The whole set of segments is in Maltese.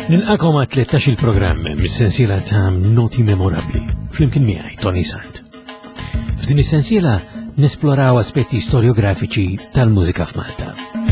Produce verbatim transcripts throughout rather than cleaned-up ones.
Nilqakom għat tlettax il-programm mis-sensiela ta' Noti Memorabbli flimkien miegħi Tony Sant. F'din is-sensiela nesploraw aspetti storiografiċi tal-mużika f'Malta.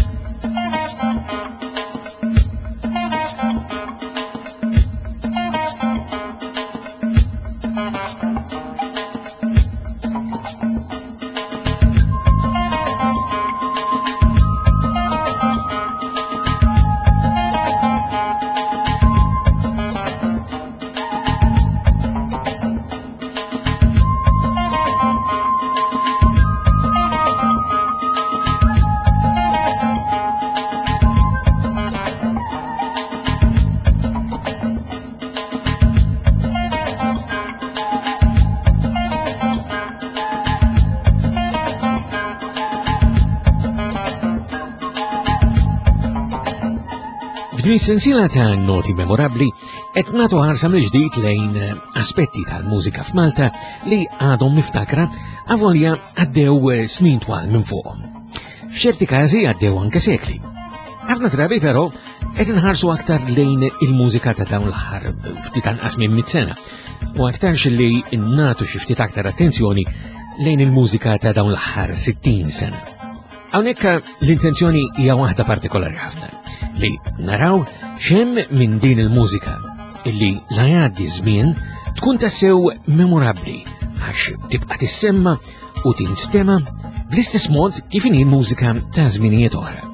F'din is-sensiela ta' Noti Memorabbli qed nagħtu ħarsa mill-ġdid lejn aspetti tal-mużika f'Malta li għadhom miftakra avolja għaddew snin twal minn fuqhom. F'ċerti każi għaddew anke sekli. Ħafna drabi però qed inħarsu aktar lejn il-mużika ta' dawn l-aħħar ftit anqas minn mit sena u aktarx li nnagħtu xi ftit aktar attenzjoni lejn il-mużika ta' dawn l-aħħar sittin sena. Hawnhekk l-intenzjoni hija waħda partikolari ħafna li naraw xemm minn din il-mużika illi la jgħaddi żmien tkun tassew memorabbli għax tibqa' tissemma u tinstema bl-istess mod kif inhi mużika ta' żminijiet oħra.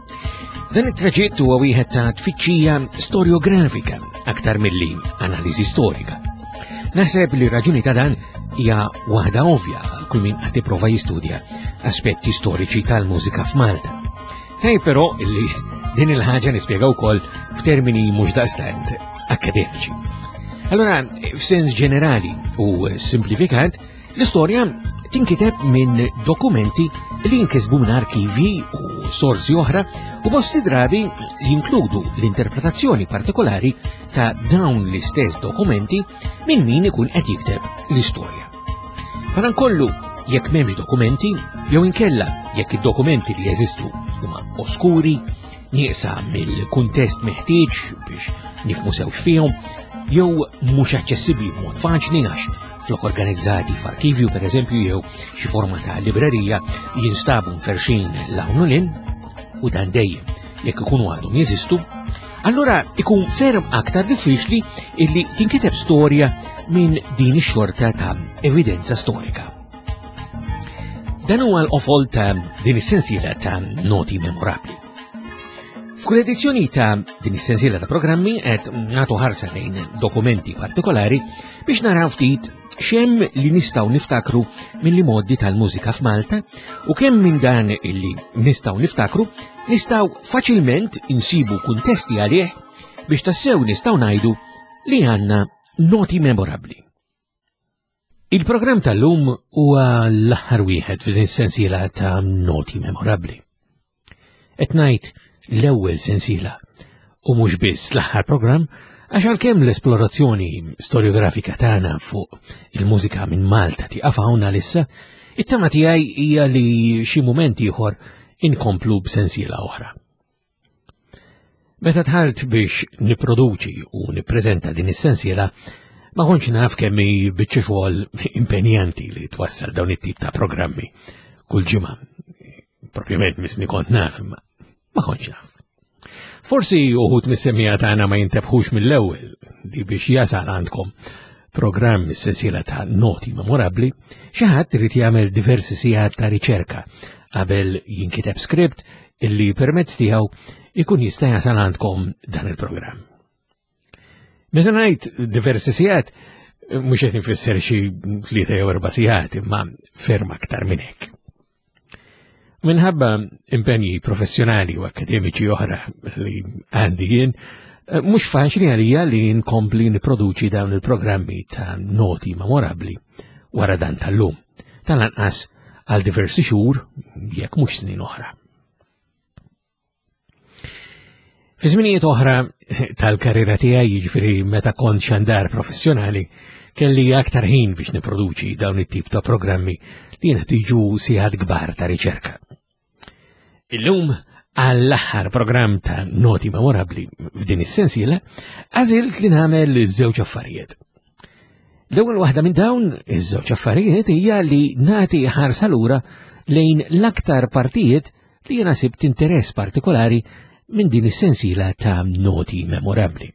Dan it-traġett huwa wieħed ta' tfittxija storiografika aktar milli analiżi storika. Naħseb li raġuni ta' dan hija waħda ovvja għal kull min qed jipprova jistudja aspetti storiċi tal-mużika f'Malta. Hej però illi din il-ħaġa nispjega wkoll f'termini mhux daqstant akademiċi. Allora, f'sens ġenerali u simplifikat, l-istorja tinkiteb minn dokumenti li jinkisbu minn arkivi u sorsi oħra u bosti drabi jinkludu l-interpretazzjoni partikolari ta' dawn l-istess dokumenti minn min ikun qed jikteb l-istorja. Madankollu, jekk m'hemmx dokumenti, jew inkella jekk id-dokumenti li jeżistu huma oskuri, nieqsa mill-kuntest meħtieġ biex nifhmu sew fihom, jew mhux aċċessibbli b'mod faċli għax flok organizzati f'arkivju pereżempju jew xi forma ta' librerija jinstabu mferxin l-hawn u lin, u dan dejjem jekk ikunu għadhom jeżistu, allura ikun ferm aktar diffiċli illi tinkiteb storja minn din ix-xorta ta' evidenza storika. Dan huwa l-qofol ta' din is-sensiela ta' Noti Memorabbli. F'kull edizzjoni ta' din is-sensiela ta' programmi qed nagħtu ħarsa lejn dokumenti partikolari biex naraw ftit xemm li nistgħu niftakru mill modi tal-mużika f'Malta u kemm minn dan illi nistgħu niftakru nistgħu faċilment insibu kuntesti għalih biex tassew nistgħu ngħidu li għandna noti memorabbli. Il-programm tal-lum huwa l-aħħar wieħed f'din is-sensiela ta' Noti Memorabbli. Qed ngħid l-ewwel sensiela u mhux biss l-aħħar programm għax għalkemm l-esplorazzjoni storiografika tagħna fuq il-mużika minn Malta tieqaf hawnna lissa, it-tema tiegħi hija li xi mument ieħor inkomplu b'sensiela oħra. Meta tħalt biex nipproduċi u nippreżenta din is-sensiela ma kontx naf kemm hi biċċa xogħol impenjanti li twassal dawn it-tip ta' programmi kull ġimgħa. Propjament misni kont naf, ma ma kontx naf. Forsi uħud mis-semmija tagħna ma jintebħux mill-ewwel li biex jasal għandkom programm is-sensiela ta' Noti Memorabbli, xi ħadd irid jagħmel diversi sigħat ta' riċerka qabel jinkiteb skript illi permezz tiegħu ikun jista' jasal għandkom dan il-programm. Meta ngħid diversi sigħat, mhux qed infisser xi tlieta jew erba' sigħat, imma ferm aktar minn hekk. Minħabba impenji professjonali u akademiċi oħra li għandi jien, mhux faċli għalija li nkompli nipproduċi dawn il-programmi ta' Noti Memorabbli wara dan tal-lum, tal-anqas għal diversi xhur jekk mhux snin oħra. Fi żminijiet oħra tal-karriera tiegħi, jiġifieri meta kont xandar professjonali, kelli aktar ħin biex nipproduċi dawn it-tip ta' programmi li jiena tiġu sigħat kbar ta' riċerka. Illum għall-aħħar programm ta' Noti Memorabbli f'din is-sensiela għażilt li nagħmel żewġ affarijiet. L-ewwel waħda minn dawn iż-żewġ affarijiet hija li nagħti ħarsa lura lejn l-aktar partijiet li jiena sibt interess partikolari minn din is-sensiela ta' Noti Memorabbli.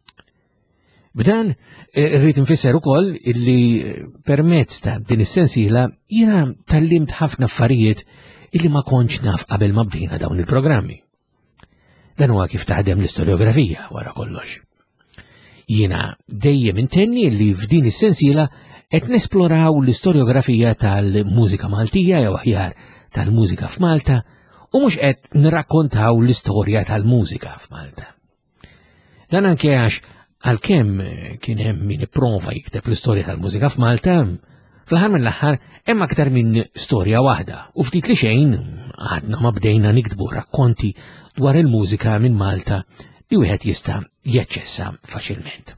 B'dan rrid infisser ukoll illi permezz ta' din is-sensiela jiena tallimt ħafna affarijiet illi ma kontx naf qabel ma bdejna dawn il-programmi. Dan huwa kif taħdem l-istoriografija wara kollox. Jiena dejjem intenni li f'din is-sensiela qed nesploraw l-istoriografija tal-mużika Maltija jew aħjar tal-mużika f'Malta u mhux qed nirrakkontaw l-istorja tal-mużika f'Malta. Dan anke għax għalkemm kien hemm min ipprova jikteb l-istorja tal-mużika f'Malta, fl-aħħar mill-aħħar hemm aktar minn storja waħda u ftit li xejn għadna ma bdejna nikdbu rakkonti dwar il-mużika minn Malta li wieħed jista' jaċċessa faċilment.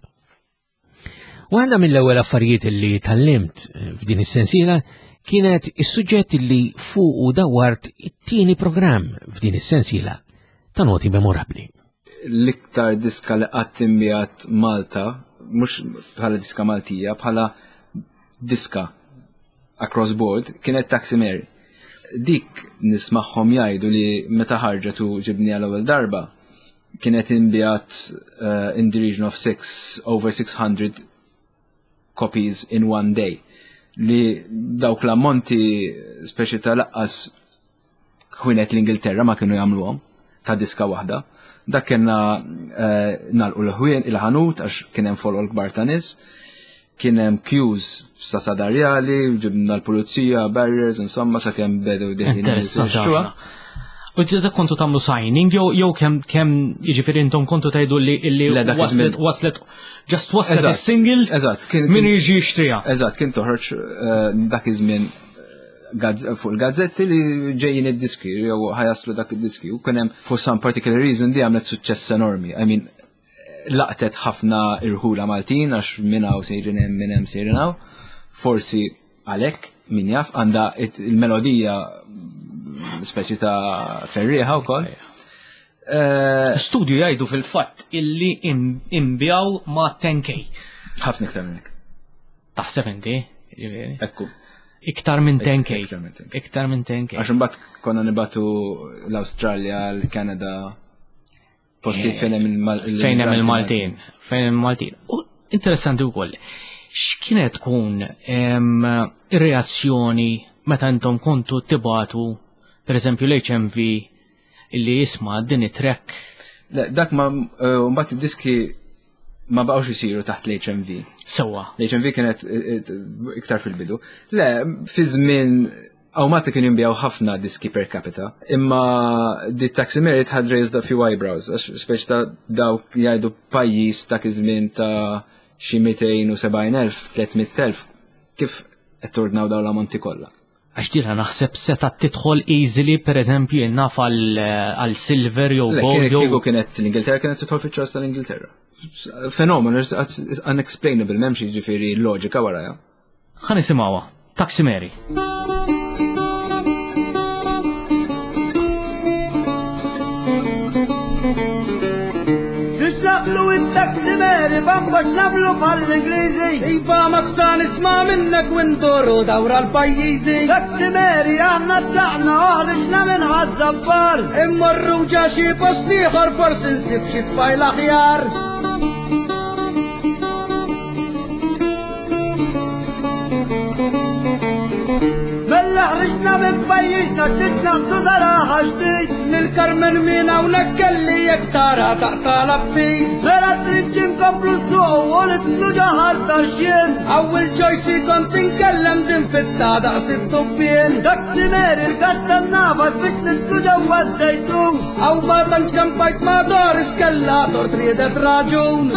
Waħda mill-ewwel affarijiet li tallimt f'din is-sensiela kienet is-suġġett li fuq u dawwart it-tieni programm f'din is-sensiela ta' Noti Memorabbli. L-iktar diska li qatt inbigħat Malta, mhux bħala diska Maltija, bħala diska across board, kienet Taxi Mary. Dik nismaħħom jgħidu li meta ħarġet u ġibni għal-ewwel darba, kienet inbigħat uh, in the region of six, over six hundred copies in one day. Li dawk l-ammonti speċi ta' laqqas ħwienet l-Ingilterra ma kienu jagħmluhom ta' diska waħda. Dak kienna uh, nagħlqu l-ħwien il-ħanut għax kien hemm follow l-kbar ta' nies. Kien hemm queues sa sadarjali, ġibna l-pulizija, barriers, insomma sakemm bedew dejjem il-xwa. U ġeta kontu tagħmlu signing jew jew kemm kemm jiġifieri intom kontu tgħidu li li waslet waslet just waslet is-single min jiġi jixtriha. Eżatt, kien toħroġ dak iż-żmien fuq il-gazzetti li ġejjin id-diski jew ħajaslu dak id-diski u kien hemm for some particular reason di għamlet suċċess enormi. I mean, laqtet ħafna irħula Maltin għax minnaw sejrin hemm minn hemm sejrin hawn. Forsi għalhekk min jaf għandha il-melodija speċi ta' ferrieħa wkoll. Studju jgħidu fil-fatt illi imbjaw ma' ten K. Ħafna iktar minn hekk. Taħseb inti? Ekku. Iktar minn ten K. Iktar minn ten K. Għax imbagħad konna nibatu l-Awstralja, l-Kanada, postijiet fejn hemm il-Maltin. Fejn hemm il-Maltin. U interessanti wkoll. X'kienet tkun ir-reazzjoni meta intom kontu tibatu pereżempju l-H M V illi jisma' din it-track? Dak ma mbagħad id-diski ma baqgħux isiru taħt l-H M V. Sewwa. L-H M V kienet iktar fil-bidu. Le, fi żmien Awmati kien jinbjaw ħafna diski per capita, imma di Taxi Mary had raised a few eyebrows, speċ ta' dawk jgħidu pajjiż ta' kizmin ta' xi mitejn u sebgħin elf, tlietmit elf, kif qed tordnaw dawn l-ammonti kollha. Għax dira naħseb seta' tidħol easily pereżempju innaf għal silver jew gold jew. Kieku kienet l-Ingilterra kienet tidħol fiċ-ċas tal-Ingilterra. Fenomenu unexplainable m'hemmx jiġifieri loġika warajha. Ħa nisimgħuha, Taxi Mary. Nablu il-Taxi Mary, bambax nablu bħal-Ingliżi. Iva maksan isma' minnek winduru dawra l-pajjiżi. Taxi Mary, aħna tlaqna oħriġna minn ħazzabbar. Immorru ġa xi post ieħor forsi nsib xi tfajl aħjar. Mella ħriġna minn pajjiżna titna b'sużaraħa ġdid. Nil-Karmen min hawnhekk kelli jekk tara taqtala b'fid. Mela trid inkomplu s-suq u nitlu ġaħar tax-xien. Awwel ċojsi kont inkellem din fitta daqs it-tubbien. Taxi Mary l-gazza n-nafas biex nitlu ġewwa z-żejtun. Aw ma tantx kampajt ma' Doris kellha tort riedet raġun.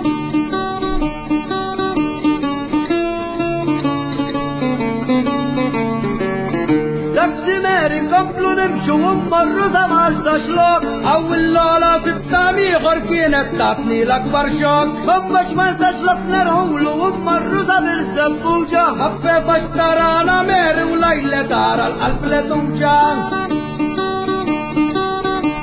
Taxi Mary nkomplu nimxu u mmorru sa marsa xlok. Awwil l-ola sibta ieħor kienet tatni l-akbar xokk. Bambax ma nsax lok nerħulu u mmorru sa bir-sembuġa. Ħaffefa xtarana Mary u lajle tara l-qalb letuġa.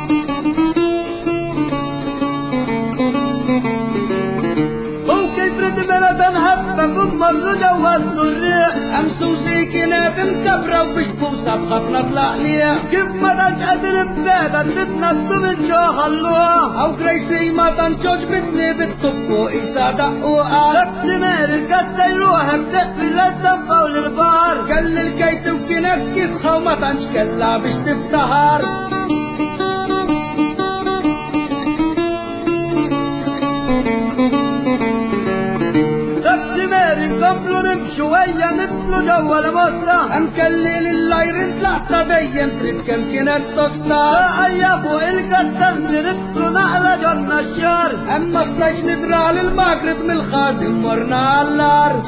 أمسوسي كنات مكبرة وبش بوصة بخطنا طلع ليها كيف ما تنقدر ببادة تتنط من جو خلوها أو كريسي ما تنشوش بتني بالطب إيسا دقوها تقسمير الكسيروها بتقفل للزنفة والغبار كل الكيت وكنك كسخة وما تنشكلها بش تفتهر قبلو نمشي ويا نطلو جوا المصنع مكلل اللايرين طلعت ديم تريد كم كنت تصنع ساعيا فوق الكسر نطلو نعلى جنة الشار اما صلاش ندرع للمغرب من الخازن ورنا عالنار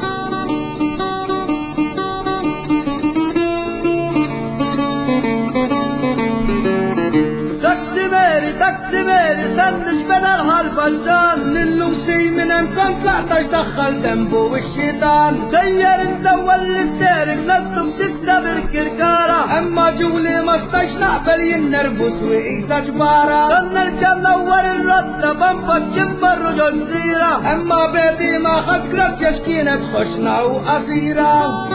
تاكسيميري تاكسيميري سندش بدل هالفلسان للوسي من امكان طلعتش دخل دمبو والشيطان سير انت والستيرك نطب تكسب الكركارة اما جولي مستش نعبل ينربس وإيسا جبارة صلنا الجم نور الرد بمبا جمبر رجل زيرة اما بيدي ما خج كرت يشكينة خشنا وأسيرة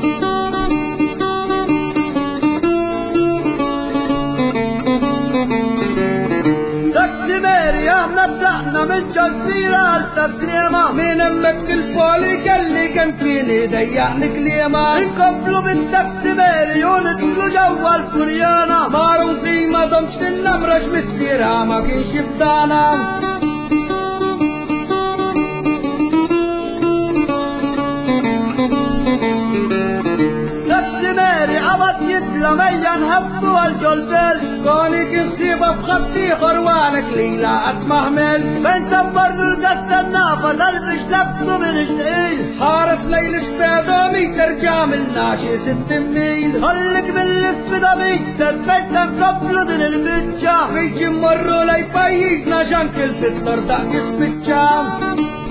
تاكسيميري احنا طلعنا من جزيرة التسليمة من امك الفولي قالي كم كيني ضيعني كليمة نقبلوا بالتاكسيميري وندخلوا جوا الفريانة معروزي ما ضمش النمرش بالسيرة ما كنش فدانا تاكسيميري عبط يتلى ميا نهبوا الجلبل كوني كنسيبة في خطي خروانك ليلة اتمهمل بين سبرنو القصة النافذ البش لبسه من جديل حارس ليل سبيدو ميتر جامل ناشي ست ميل خلك بالسبيدو ميتر بيتن قبلو دين المتجا بيجي مرو لي بايزنا جان كل فتلر دا يسبتجا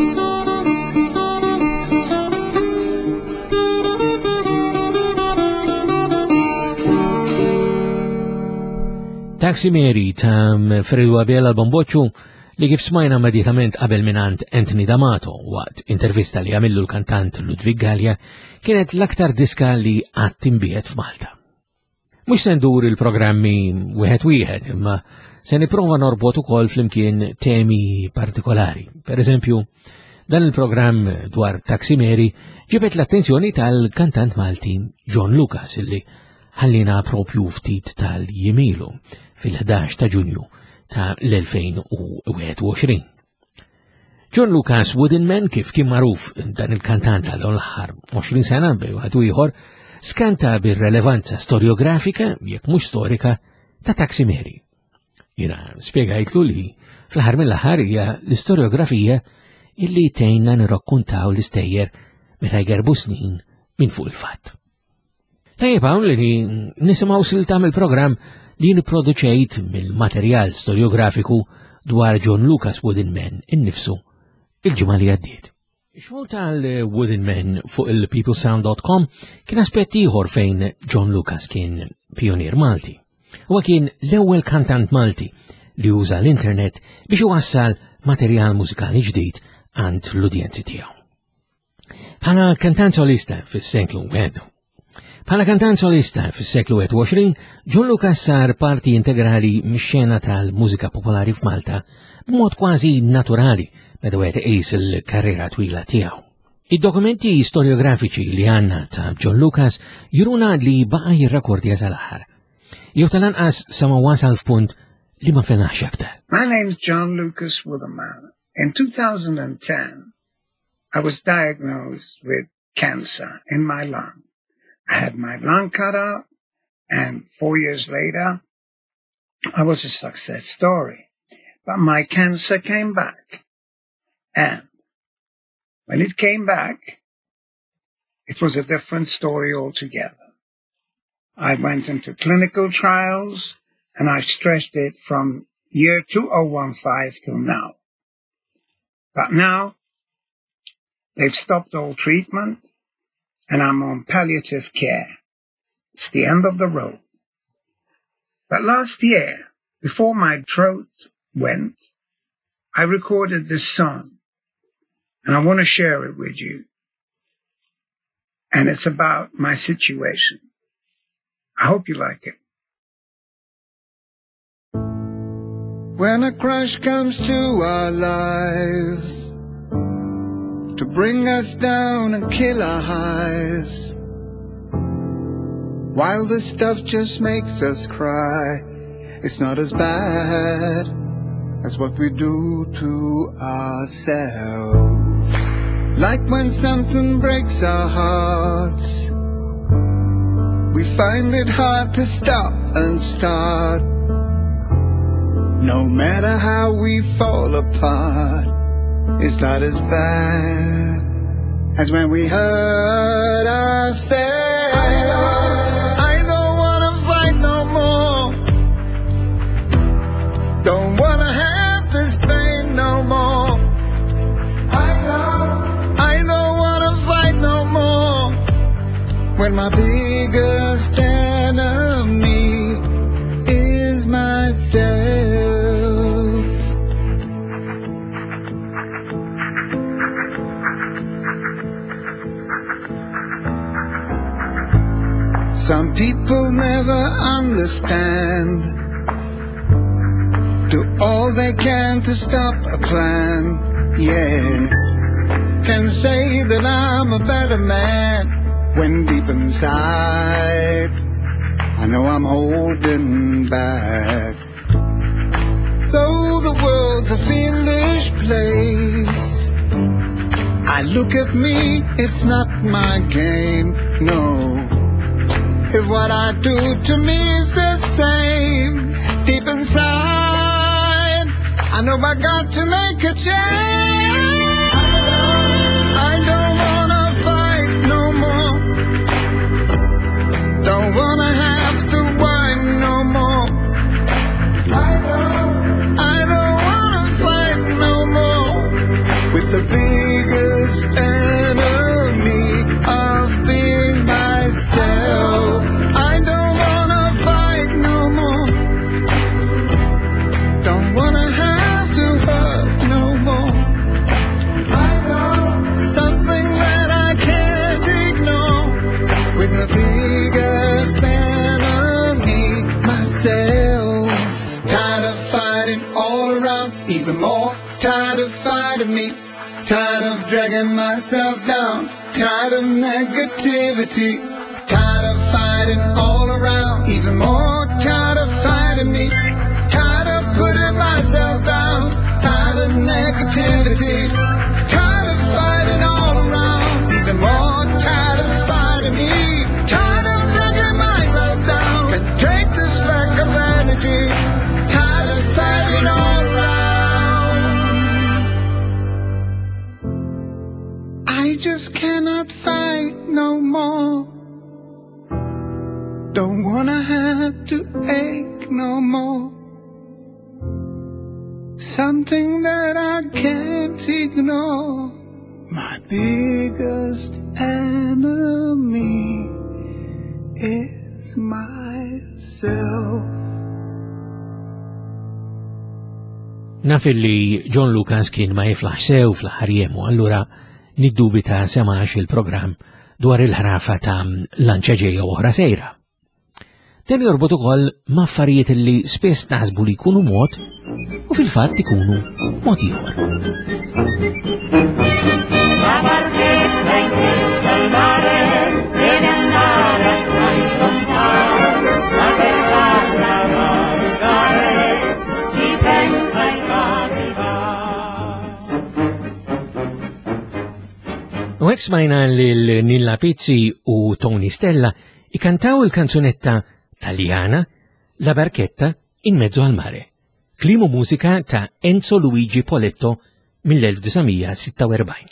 Taximeri ta' Fredo Abela Bomboċu li kif smajna immedjatament qabel minant Anthony D'Amato waqt intervista li għamillu l-kantant Ludwig Gallia kienet l-aktar diska li għad timbiet f'Malta. Mux sendur il-programmi wieħed wieħed imma se nipprova norbot ukoll flimkien temi partikolari. Per eżempju, dan il-programm dwar Taximeri ġibet l-attenzjoni tal-kantant Malti John Lucas illi ħallina propju ftit tal-jimilu fil-ħdax ta' Ġunju ta' l-elfejn u wieħed u għoxrin. John Lucas Woodenman kif kien magħruf dan il-kantant għal dawn l-aħħar għoxrin sena bejn ieħor skanta bir-relevanza storiografika jekk mhux storika ta' Taximeri. Jiena spjegajtlu li fl-aħħar mill-aħħar hija l-istoriografija illi tgħinna nirrakkuntaw l-istejjer meta jgerbu snin minn fuq il-fatt. Tajjeb hawn li nisimgħu silta mill-programm li nipproduċejt mill-materjal storiografiku dwar John Lucas Woodenman innifsu il-ġimgħa li għaddiet. Ix-xogħol tal-Woodenman fuq il-people sound dot com kien aspett ieħor fejn John Lucas kien pionier Malti. Huwa kien l-ewwel kantant Malti li uża l-internet biex iwassal materjal mużikali ġdid għand l-udjenzi tiegħu. Bħala kantant solista fis-seklu għedu. Bħala kantant solista fis-seklu wieħed u għoxrin, John Lucas sar parti integrali mix-xena tal-mużika popolari f'Malta b'mod kważi naturali meta wieħed iqis il-karriera twila tiegħu. Id-dokumenti storiografiċi li għandna ta' John Lucas juruna li baqa' jirrakordja sal-aħħar. Jew tal-anqas sama wasal f'punt li ma fenax aktar. My name is John Lucas Woodenman. In two thousand ten, I was diagnosed with cancer in my lung. I had my lung cut out, and four years later, I was a success story. But my cancer came back. And when it came back, it was a different story altogether. I went into clinical trials, and I stressed it from year two thousand fifteen till now. But now, they've stopped all treatment, and I'm on palliative care. It's the end of the road. But last year, before my throat went, I recorded this song, and I want to share it with you. And it's about my situation. I hope you like it. When a crush comes to our lives to bring us down and kill our highs, while the stuff just makes us cry, it's not as bad as what we do to ourselves. Like when something breaks our hearts, we find it hard to stop and start. No matter how we fall apart, it's not as bad as when we hurt ourselves. I don't wanna fight no more. Don't wanna have this pain no more. I know. I don't wanna fight no more. When my biggest enemy is myself. Some people never understand, do all they can to stop a plan, yeah. Can say that I'm a better man, when deep inside I know I'm holding back. Though the world's a fiendish place, I look at me, it's not my game, no. If what I do to me is the same, deep inside I know I got to make a change. I don't wanna fight no more. Don't wanna have to whine no more. I don't, I don't wanna fight no more with the biggest enemy of being myself. I don't wanna fight no more. Don't wanna have to hurt no more. I know something that I can't ignore with the biggest enemy, myself. Tired of fighting all around, even more tired of fighting me. Tired of dragging myself down, tired of negativity. Tired of fighting all around, even more tired of fighting me. Tired of putting myself down, tired of negativity. Tired of fighting all around, even more tired of fighting me. Tired of dragging myself down, can't take this lack of energy. Tired of fighting all around. I just cannot fight no more. Don't wanna have to ache no more. Something that I can't ignore. My biggest enemy is myself. Naf li John Lucas kien ma jiflaħ sew fl-aħħar jiem, allura niddubita semax il-programm dwar il-ħrafa ta' lanċa ġejja oħra sejra. Dan jorbot ukoll ma' affarijiet li spiss naħsbu li jkunu mod u fil-fatt ikunu mod ieħor. U hekk smajna lil Nilla Pizzi u Tony Stella ikantaw il-kanzunetta Taljana, La barchetta in mezzo al mare, klim u mużika ta' Enzo Luigi Poletto mill-elf-tisa'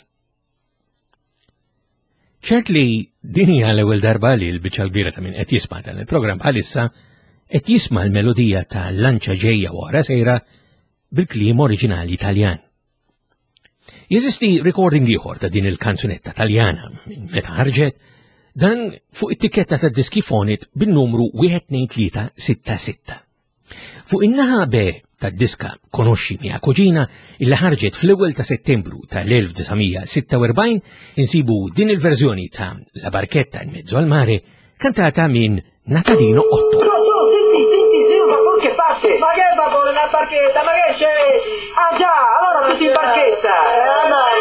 ċert li din hija l-ewwel darba li l-biċċa kbira ta' min qed jisma' dan il-programm bħalissa qed jisma' l-melodija ta' Lanċa ġejja wara sejra bil-kliem oriġinali Taljan. Jeżisti recording ieħor ta' din il-kanzunetta Taljana minn meta ħarġet dan fuq it-tikketta ta' diski Fonit bin-numru wieħed tnejn tlieta sitta sitta. Fuq in-naħa B tad-diska Konoxxi Mia Kuġina illi ħarġet fl-ewwel ta' Settembru tal-elf-tisa' insibu din il-verżjoni ta' La barchetta in mezzo al mare kantata minn Natalino Otto. Ma che vapore, una barchetta, ma che c'è? Ah già, allora tutti in barchetta. Eh, dai.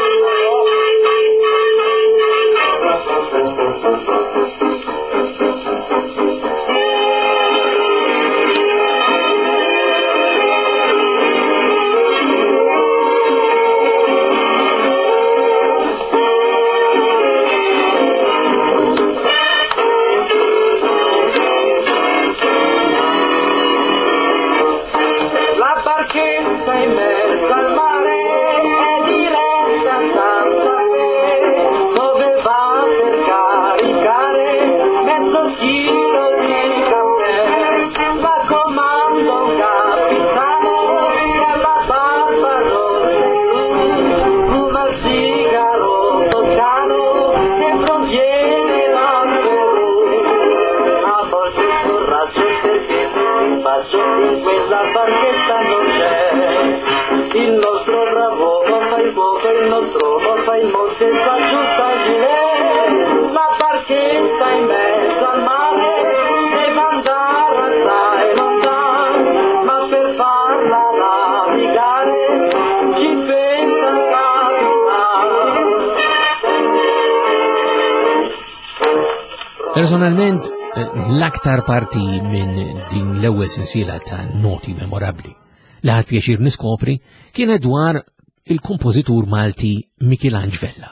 Personalment, l-aktar parti minn din l-ewwel sensiela ta' noti memorabbli li ħadd pjaċir niskopri kienet dwar il-kompożitur Malti Michelangelo.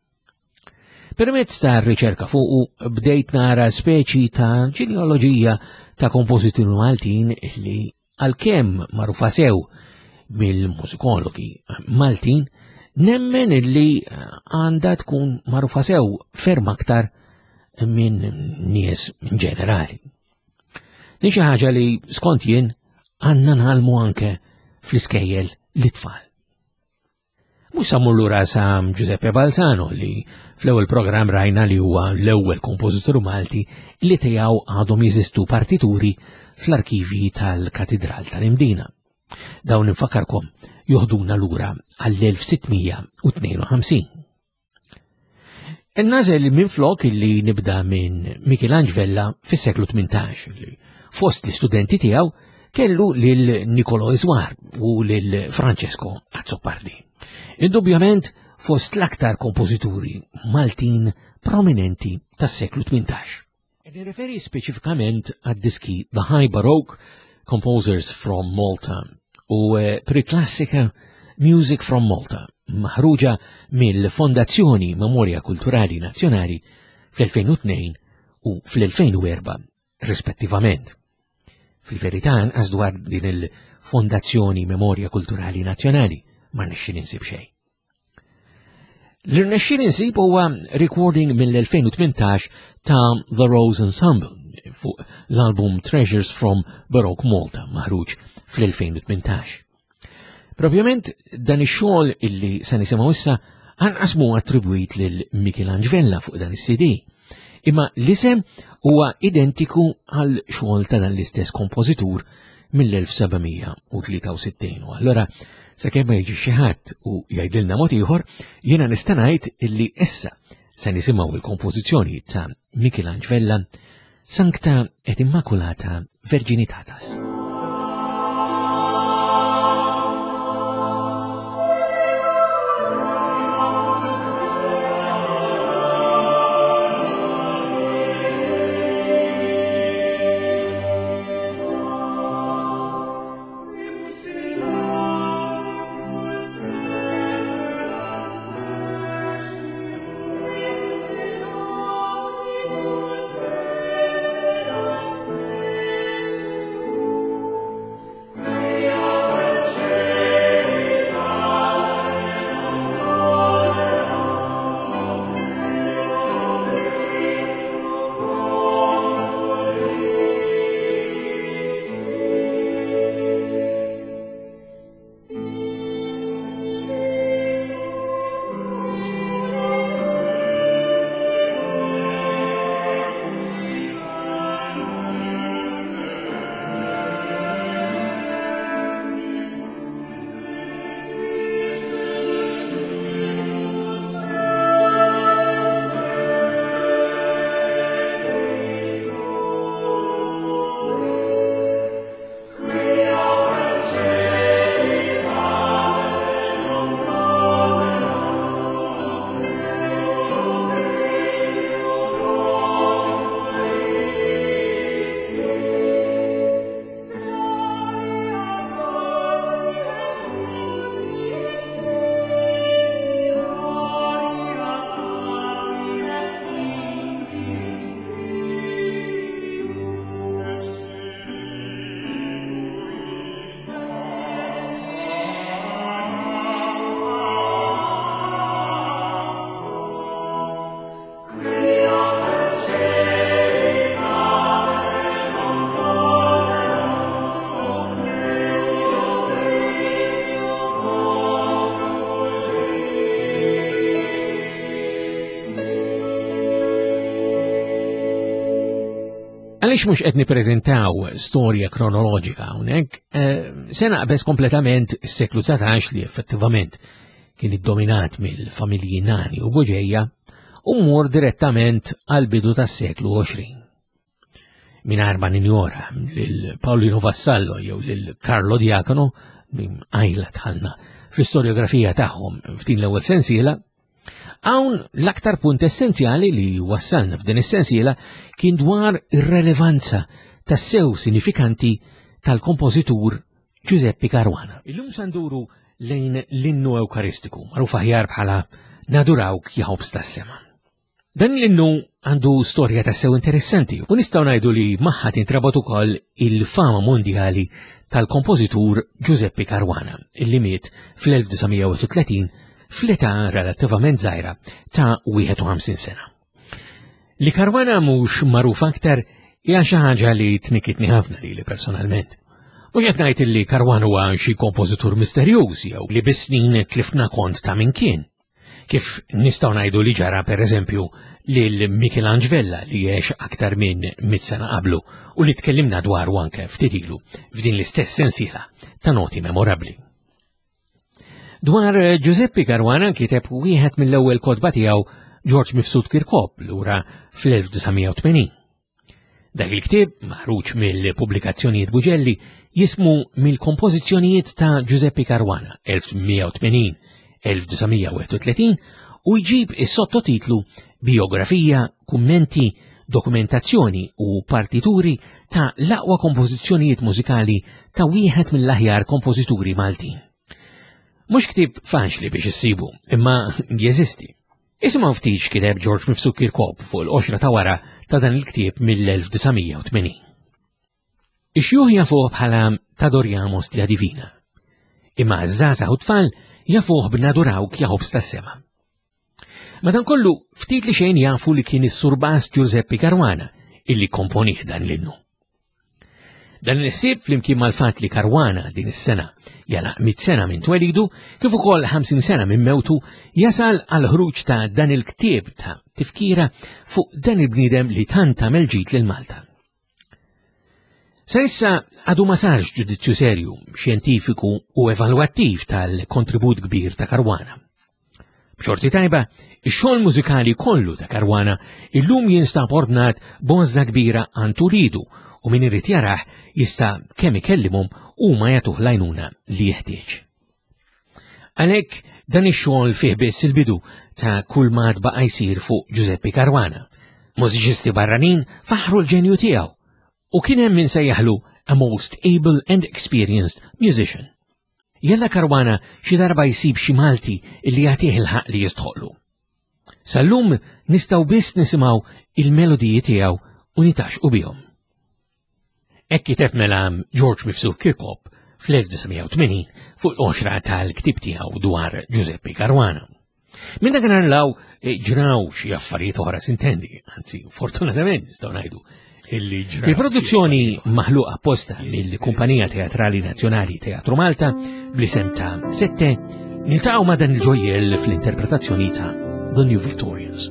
Permezz ta' riċerka fuqu bdejt nara speċi ta' ġenealoġija ta' kompożituri Maltin li għalkemm magħrufa sew mill-mużikologi Maltin nemmen li għandha tkun magħrufa sew ferm aktar minn nies in ġenerali. Nixi ħaġa li skont jien għanna nħalmu anke fl-iskejjel l-tfal. Mux sammur lura sa' Giuseppe Balzano li fl-ewwel programm rajna li huwa l-ewwel kompożitur Malti li tiegħu għadhom jeżistu partituri fl-arkivji tal-Katedral tal-Imdina. Dawn infakarkom joħduna lura għall-elf sittmija u tnejn u ħamsin. Innażel minn flok illi nibda minn Michelangelo fis-seklu tmintax li fost l-istudenti tiegħu kellu lil Niccolò Eżwar u lil Francesco Azzopardi. Indubjament fost l-aktar kompożituri Maltin prominenti tas-seklu tmintax. Nirreferi speċifikament għad-diski The High Baroque, Composers from Malta u Pre-Classica Music from Malta, maħruġa mill-Fondazzjoni Memorja Kulturali Nazzjonali fl-elfejn u tnejn u fl-elfejn u erba' rispettivament. Fil-verità għaz dwar din il-Fondazzjoni Memorja Kulturali Nazzjonali ma nixxin insib xejn. L-irnexxin insib huwa recording mill-elfejn u tmintax ta' The Rose Ensemble fuq l-album Treasures from Baroque Malta maħruġ fl-elfejn u tmintax. Propjament dan ix-xogħol illi se nisimgħu issa anqasmu attribwit lil Michelangelo fuq dan is-C D, imma l-isem huwa identiku għal xogħol ta' dan l-istess kompożitur mill-elf sebgħimija u tlieta u sittin. U allura sakemm ma jiġi xi ħadd u jgħidilna mod ieħor, jiena nista' ngħid illi issa se nisimgħu il-kompożizzjoni ta' Michelangelo Sancta et Immaculata Virginitatis. Għaliex mhux qed nippreżentaw storja kronoloġika hawnhekk, se naqbes kompletament is-seklu satax li effettivament kien iddominat mill-familji Nani u Boġejja u mmur direttament għal bidu tas-seklu għoxrin. Mingħajr ma ninjora lil Paolino Vassallo jew lil Carlo Diacono minn għajla tħallna fl-istoriografija tagħhom f'din l-ewwel sensiela, hawn l-aktar punt essenzjali li wassalna f'din is-sensiela kien dwar ir-relevanza tas-sew sinifikanti tal-kompożitur Giuseppe Caruana. Illum sanduru lejn l-innu Ewkaristiku, magħruf aħjar bħala Nadurawk jaħobs tas-sema. Dan l-innu għandu storja tassew interessanti u nistgħu ngħidu li magħha tintrabot ukoll il-fama mondjali tal-kompożitur Giuseppe Caruana, illi miet fl-elf tisa' tletin fl-età relattivament żgħira ta' wieħed u ħamsin sena. Li Caruana mhux magħruf aktar hija xi ħaġa li tnikitni ħafna lili personalment. Mhux qed ngħid li Caruana huwa xi kompożitur misterjuż jew li bis-snin tlifna kont ta' min kien. Kif nistgħu ngħidu li ġara pereżempju lil Michelangelo li jgħix aktar minn mit sena qablu u li tkellimna dwaru anke ftit ilu f'din l-istess sensiela ta' noti memorabbli. Dwar Giuseppe Caruana kiteb wieħed mill-ewwel kotba tiegħu George Mifsud Kirkhope lura fl-elf tisa' tmenin. Dak il-ktieb maħruġ mill-pubblikazzjonijiet Buġelli jismu mill-kompożizzjonijiet ta' Giuseppe Caruana elf tmenin elf tisa' tletin u jġib is-sottotitlu Biografija, kummenti, dokumentazzjoni u partituri ta' l-aqwa kompożizzjonijiet mużikali ta' wieħed mill-aħjar kompożituri Maltin. Mhux ktieb faċli biex issibu, imma jeżisti. Isimgħu ftit x'kiteb George Mifsud Kirkhope fuq l-qoxra ta' wara ta' dan il-ktieb mill-elf tisa' tmenin. Ix-xjuħ jafuh bħala T'adoriamo Stia Divina, imma żgħażagħ u tfal jafuh b'Nadurawk jaħobs tas-sema. Madankollu ftit li xejn jafu li kien is-Surbas Giuseppe Caruana illi komponih dan l-innu. Dan il-ħsieb flimkien mal-fatt li Caruana din is-sena jala mit sena minn twelidu kif ukoll ħamsin sena minn mewtu jasal għal ħruġ ta' dan il-ktieb ta' tifkira fuq dan il-bniedem li tant tagħmel ġid lil Malta. Sa issa għadu ma sarx ġudizzju serju, xjentifiku u evalwattiv tal-kontribut kbir ta' Caruana. B'xorti tajba, ix-xogħol mużikali kollu ta' Caruana illum jinstab ordnat bonza kbira għan turidu u min irid jaraħ jista' kemm ikellimhom huma jagħtuh l-għajnuna li jeħtieġ. Għalhekk dan ix-xogħol fih biss il-bidu ta' kull ma baqa' jsir fuq Giuseppe Caruana. Mużiċisti barranin faħru l-ġenju tiegħu u kien hemm min sejjaħlu a most able and experienced musician. Jella Caruana xi darba jsib xi Malti li jagħtih il-ħaq li jistħollu. Sallum nistgħu biss nisimgħu il-melodiji tiegħu u nitaxqu bihom. Hekk kiteb mela George Mifsud Kirkhope fl-elf tisa' tmenin fuq l-qoxra tal-ktieb tiegħu dwar Giuseppe Caruana. Minn dak narlaw ġraw xi affarijiet oħra sintendi, anzi fortunatament nistgħu ngħidu il-produzzjoni maħluqa apposta mill-Kumpanija Teatrali Nazzjonali Teatru Malta bl-isem ta' Sette niltaqgħu ma' dan il-ġojjel fl-interpretazzjoni ta' The New Victorians.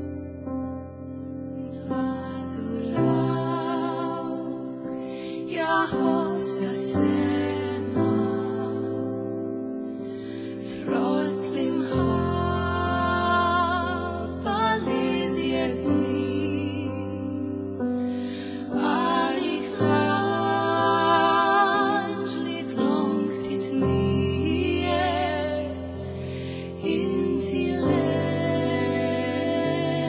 Inti le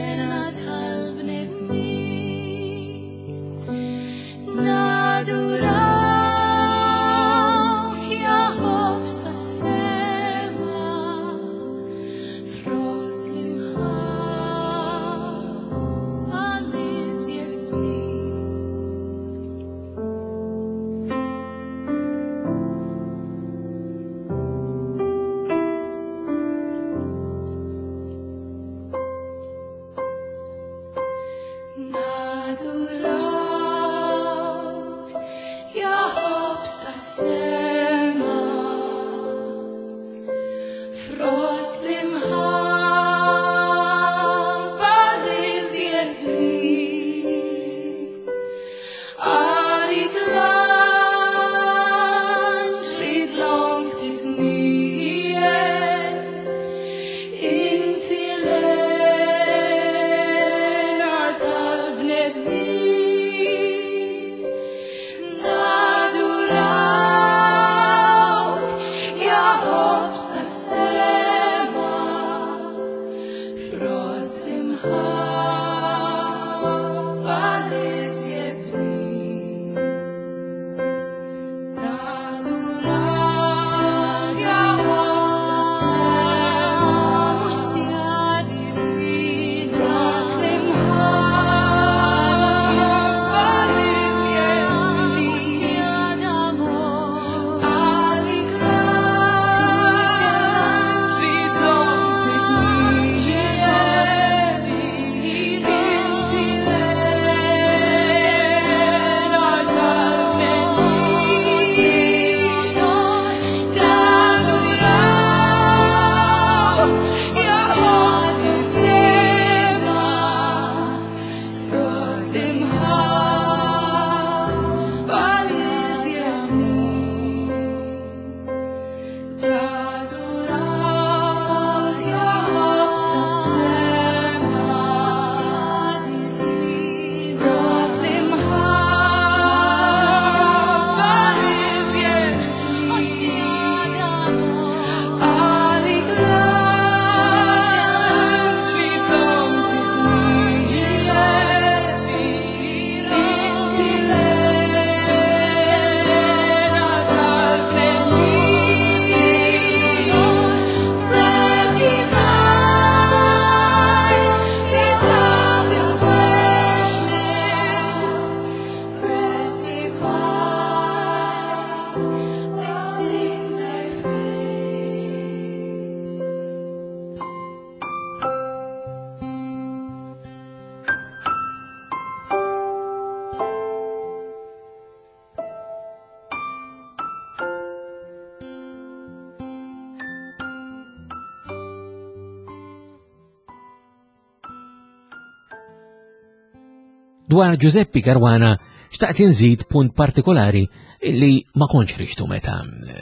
Dwar Giuseppe Caruana xtaqt inżid punt partikolari li ma kontx rixtu meta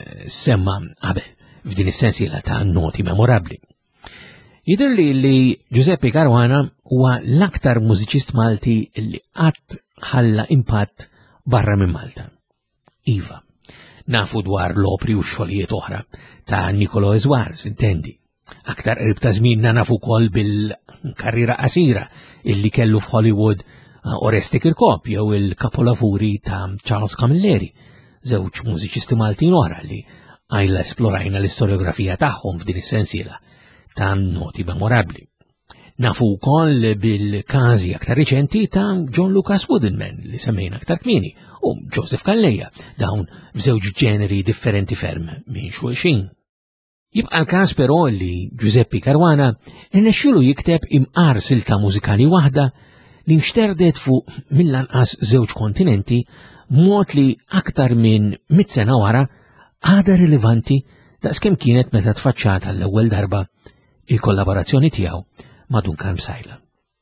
semma qabel f'din is-sensiela ta' noti memorabbli. Jidher li li Giuseppe Caruana huwa l-aktar mużiċist Malti li qatt ħalla impatt barra minn Malta. Iva, nafu dwar l-opri u xogħlijiet oħra ta' Niccolò Esuarz, intendi. Aktar qrib ta' żmienna nafu wkoll bil-karriera qasira illi kellu f'Hollywood Oreste Kirkop jew il-kapolavuri ta' Charles Camilleri, żewġ mużiċisti Maltin oħra li għajla esplorajna l-istoriografija tagħhom f'din is-sensiela ta' noti memorabbli. Nafu wkoll bil-każi aktar riċenti ta' John Lucas Woodenman li semmejna aktar kmieni u Joseph Calleja, dawn f'żewġ ġeneri differenti ferm minn xulxin. Jibqa' l-każ però li Giuseppe Caruana irnexxielu jikteb imqar silta mużikali waħda li nxterdet fuq mill-anqas żewġ kontinenti mod li aktar minn mit sena wara għada rilevanti daqskemm kienet meta tfaċċata l-ewwel darba il-kollaborazzjoni tiegħu ma' Duncan Msajla.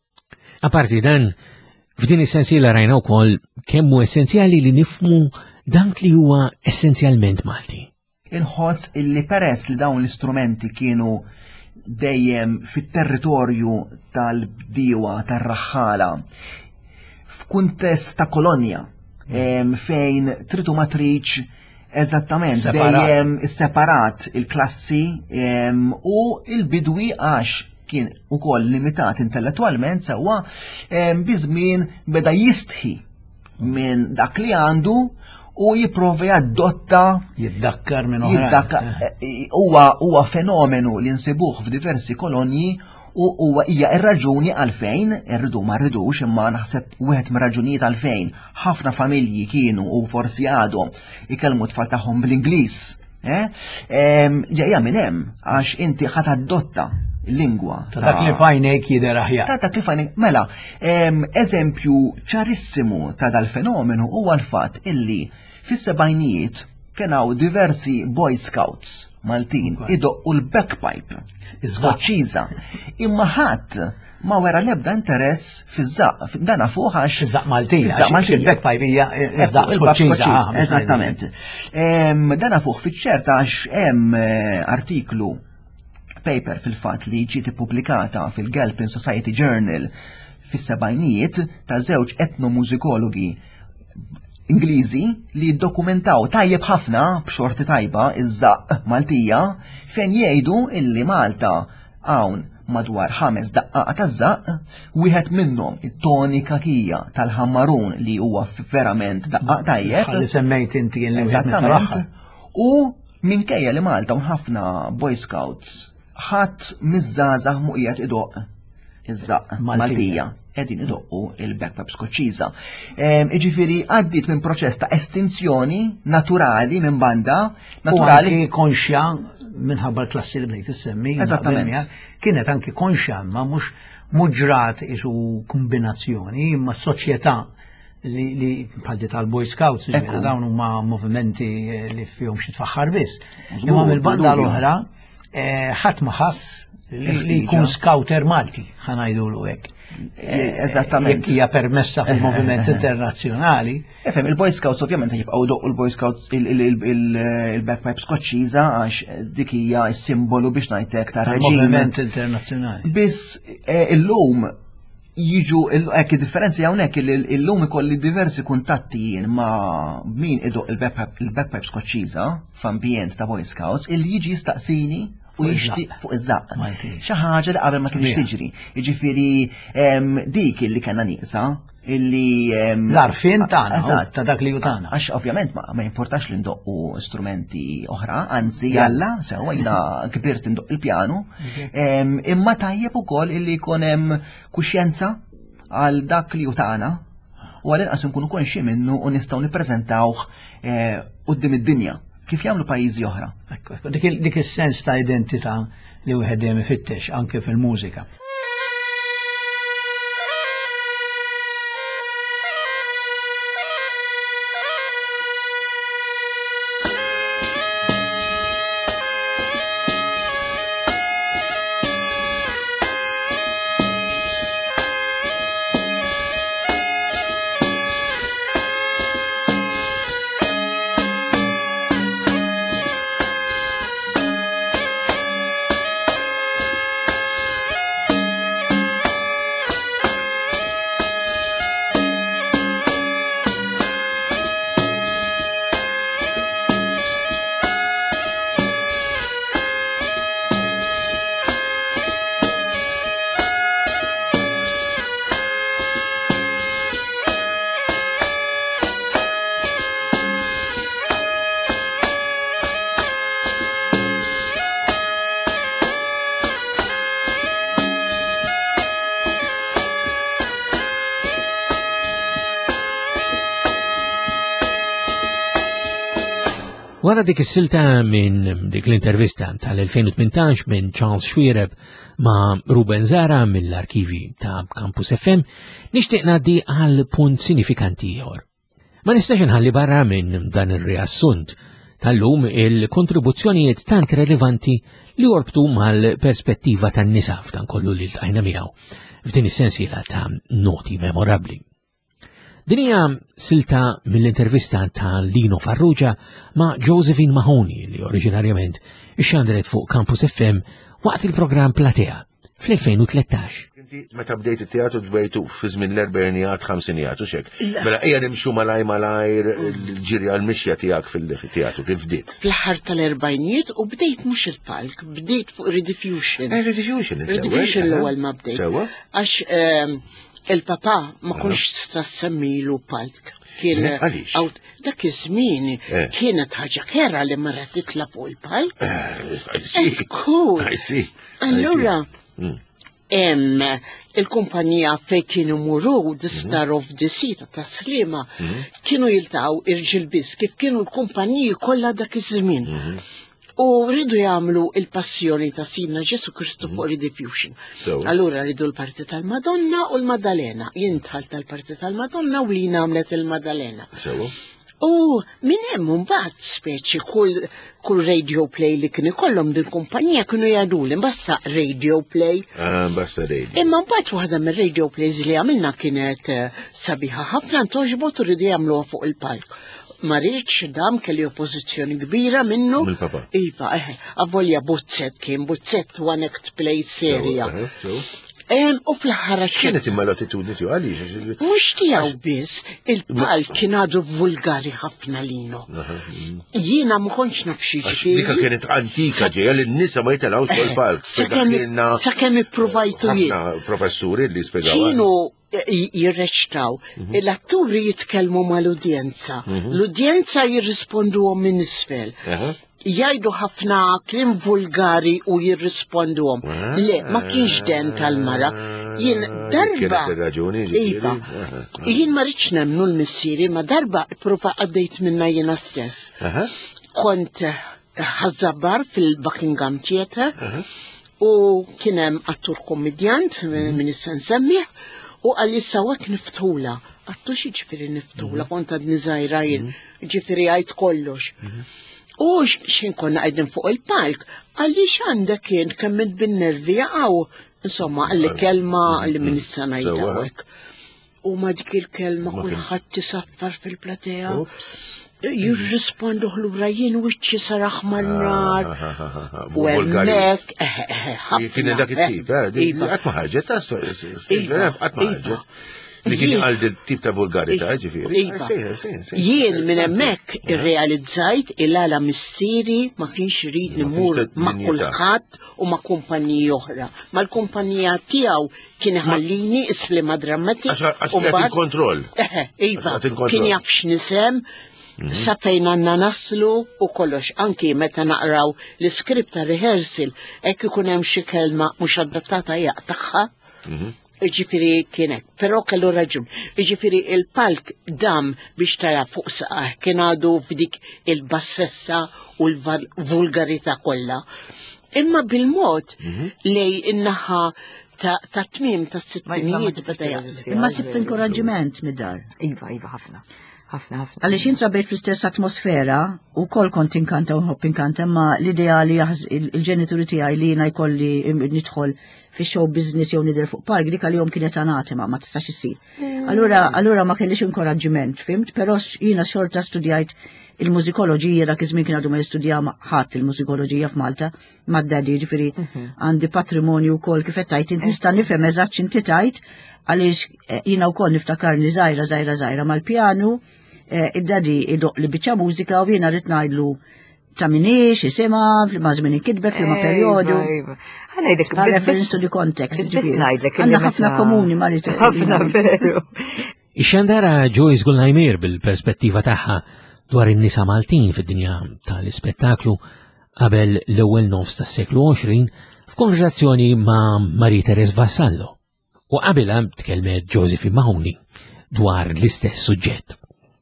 Aparti dan, f'din is-sensiela rajna wkoll kemm hu essenzjali li nifhmu dank li huwa essenzjalment Malti. Inħoss illi peress li dawn l-istrumenti kienu dejjem fit-territorju tal-bdiewa tar-raħħala f'kuntest ta' kolonja fejn tritu ma tridx eżattament dejjem separat il-klassi u il-bidwi għax kien ukoll limitat intellettwalment sewwa biżmien beda jistħi minn dak li għandu u jipprovi jaddotta jiddakkar minn oħra. Huwa huwa fenomenu li nsibuh f'diversi kolonji u huwa hija r-raġuni għalfejn irridu ma rridux imma naħseb wieħed mir-raġunijiet għalfejn ħafna familji kienu u forsi għadhom ikellmu tfal tagħhom bl-Ingliż. Ġejja minn hemm għax inti ħadd adotta lingwa. Ta' dak li fajnek jidher aħjar. Ta' dak li fajnek, mela, eżempju ċarissimu ta' dal-fenomenu huwa l-fatt illi fis-sebgħinijiet kien hawn diversi Boy Scouts Maltin idoqqu l-backpipe, iż-żoċċiża, imma ħadd ma wera l-ebda interess fiż-żaq, dana fuq għax iż-żaq Maltin, għax il-backpipe hija iż-żaq żoċċiża. Eżattament. Dana fuq fiċ-ċerta għax hemm artiklu paper fil-fatt li ġiet ippubblikata fil-Galpin Society Journal fis-sebgħinijiet ta' żewġ etnomużikologi Ingliżi li dokumentaw tajjeb ħafna b'xorti tajba iż-żaq Maltija fejn jgħidu illi Malta hawn madwar ħames daqqaqa ta' żaq, wieħed minnhom it-tonika kija tal-ħammarun li huwa verament daqqaq tajjeb. Ħalli semmejt inti li eżattament. U minkejja li Malta ħafna Boy Scouts ħadd miż-żgħażagħ mu qiegħed idoq iż-żaq Maltija qegħdin idoqqu il-backpack skoċċiża. Iġifieri għaddiet minn proċess ta' estinzjoni naturali minn banda naturali konxja minħabba l-klassi li bdejt issemmi. Eżattament. Kienet anki konxja ma mhux muġrat isu kombinazzjoni imma soċjetà li bħaldi tal-Boy Scouts ġifieri dawn huma movimenti li fihom xi tfaħħar biss. Imma mill-banda l-oħra ħadd ma ħass li jkun scouter Malti ħanajdulu hekk. Eżattament. Hija permessa fil-moviment internazzjonali. Efhem, il-Boy Scouts ovvjament jibqgħu doqqu il-Boy Scouts il-backpipe skoċċiża għax dik hija s-simbolu biex ngħidlek ta' moviment internazzjonali. Biss illum jiġu hekk differenzi hawnhekk illum ikolli diversi kuntatti jien ma' min idoq il-backpipe skoċċiża f'ambjent ta' Boy Scouts illi jiġi jistaqsini u jixtieq fuq iż-żaq. Xi ħaġa li qabel ma kienx tiġri. Jiġifieri dik illi kellna nieqsa illi l-arfin tagħna ta' dak li hu tagħna. Għax ovvjament ma jinfortax li ndoqqu strumenti oħra, anzi jalla sewwa jiena kibirt indoq il-pjanu, imma tajjeb ukoll illi jkun hemm kuxjenza għal dak li hu tagħna u għal inqas inkunu konxi minnu u nistgħu nippreżentawh quddiem id-dinja. Kif jagħmlu pajjiżi oħra. Dik is-sens ta' identità li wieħed dejjem ifittex anke fil-mużika. Wara dik is-silta minn dik l-intervista tal-elfejn u tmintax minn Charles Schwireb ma' Ruben Zara mill-arkivi ta' Campus F M, nixtieq ngħaddi għal punt sinifikanti ieħor. Ma nistax inħalli barra minn dan ir-riassunt tal-lum il-kontribuzzjonijiet tant relevanti li jorbtu mal-perspettiva tan-nisa f'dan kollu li ltqajna miegħu f'din is-sensiela ta' noti memorabbli. Din hija silta mill-intervista ta' Lino Farrugia ma' Josephine Mahoney li oriġinarjament ixxandret fuq Campus F M waqt il-programm Platea fl-elfejn u tlettax. Meta bdejt it-teatru dwejtu fi żmien l-erbenijat, ħamsinijat u xek. Mela ejja nimxu malaj malajr ġiri għal-mixja tiegħek fil-teatru kif bdiet. Fl-aħħar tal-erbajnijiet u bdejt mhux il-palk, bdejt fuq Rediffusion. Rediffusion. Rediffusion l-ewwel ma bdejt. Sewa? Għax il-papa ma konx tista' semmilu palk. Kien dak iż-żmien kienet ħaġa kera li marra titla' fuq il-palk. Eskur. Allura hemm il-kumpanija fejn kienu muru The Star of the Sea ta' Slima kienu jiltaw irġiel biss kif kienu l-kumpaniji kollha dak iż-żmien. U rridu jagħmlu il-passjoni ta' Sidna Ġesu Kristu fuq Rediffusion. Allura rridu l-parti tal-Madonna u l-Maddalena. Jien dħalt tal-parti tal-Madonna u li għamlet il-Maddalena. U minn hemm mbagħad speċi kull kull radio play li kien ikollhom din kumpanija kienu jgħiduli basta radio play. Ah, basta radio. Imma mbagħad waħda mir-radio plays li għamilna kienet sabiħa ħafna toġbot u rridu jagħmluha fuq il-palk. Marriċ dam kelli oppożizzjoni kbira minnu. Mill-papa. Iva, eh, avolja Buzzet kien Buzzet one act play serja. U fl-ħara x'kienet imma l-attitudni tiegħu għaliex? Mhux tiegħu biss, il-palk kien għadu vulgari ħafna linu. Jiena ma kontx naf xi ġifieri. Dika kienet antika ġejja li n-nisa ma jitilgħux fuq il-palk. Sakemm ippruvajtu jien. Ħafna professuri li spjegaw. Kienu jirreċtaw, l-atturi jitkellmu mal-udjenza, l-udjenza jirrisponduhom minn isfel. Jajdu ħafna klim vulgari u jirrisponduhom. Le, ma kienx den tal-mara. Jien darba. Iva. Jien ma rridx nemnu l-missieri, ma darba prova għaddejt minna jiena stess. Kont ħażabbar fil-Buckingham Theatre u kien hemm attur kommedjant minn issa nsemmih u għalli sawak niftula. Għattu xi ġifieri niftula, kont għadni żgħira jien, ġifieri għajt kollox. U xin konna għajdin fuq il-palk, għalli xanda kien kemment bin-nervi jaqaw, insomma, għalli kelma għalli minn s-sana jgħawek. U ma dik il-kelma kullħat tisaffar fil-platea, jirrispondu ħlura jien wiċċi saraħ man-nar. U għemmek, kien dak il-tip, għat maħarġet, għat maħarġet. Li kien għal tip ta' vulgarità, ġifieri. Jien minn hemmhekk irrealizzajt il-għala missieri ma kienx irid nimur ma' kulħadd u ma' kumpaniji oħra. Ma' l-kumpanija tiegħu kien iħallini islima drammati. Għax kien kontroll. Iva, kien jaf x'nisem, sa fejn għandna naslu u kollox. Anki meta naqraw l-iskript ta' rehearsal hekk ikun hemm xi kelma mhux adattata jaqtaħħa. Iġifiri kienek, pero kellu raġun. Iġifiri il-palk dam biex tara fuq saqaħ kien għadu f'dik il-bassessa u l-vulgarita kollha. Imma bil-mod lej innaħa ta' tmim ta' sittinijiet beda jaqsam. Imma sibt inkoraġġiment mid-dar. Iva, iva, ħafna. Għalix jintra bejt fl-istess atmosfera u kol kont inkanta u nħobb inkanta, ma l-idea li il-ġenituri tijaj li jina jkolli nidħol fi show business jew nidher fuq park dik għalihom kienet anatema ma tistax issir. Allura allura ma kellix inkoraġġiment, fimt, però jiena xorta studjajt il-mużikoloġija dak iż-żmien kien għadu ma jistudja ħadd il-mużikoloġija f'Malta mad-daddy, ġifieri għandi patrimonju wkoll kif qed tajt nista' nifhem eżatt x'inti tajt għaliex jiena wkoll niftakarni żgħira żgħira żgħira mal-pjanu id-daddy idoq li biċċa mużika u jiena rrid ngħidlu ta' minix, jisima, fl-ma żmien inkidbek, fl-ma periodu. Għanajdek, reference to the context. Għanna ħafna komuni ma' ħafna veru. Ix-xandara Joyce Gulnajmir bil-perspettiva tagħha dwar in-nisa Maltin fid-dinja tal-ispettaklu qabel l-ewwel nofs tas-seklu għoxrin f'konversazzjoni ma' Marie Therese Vassallo u qabilha tkellmet Josephine Mahoney dwar l-istess suġġett.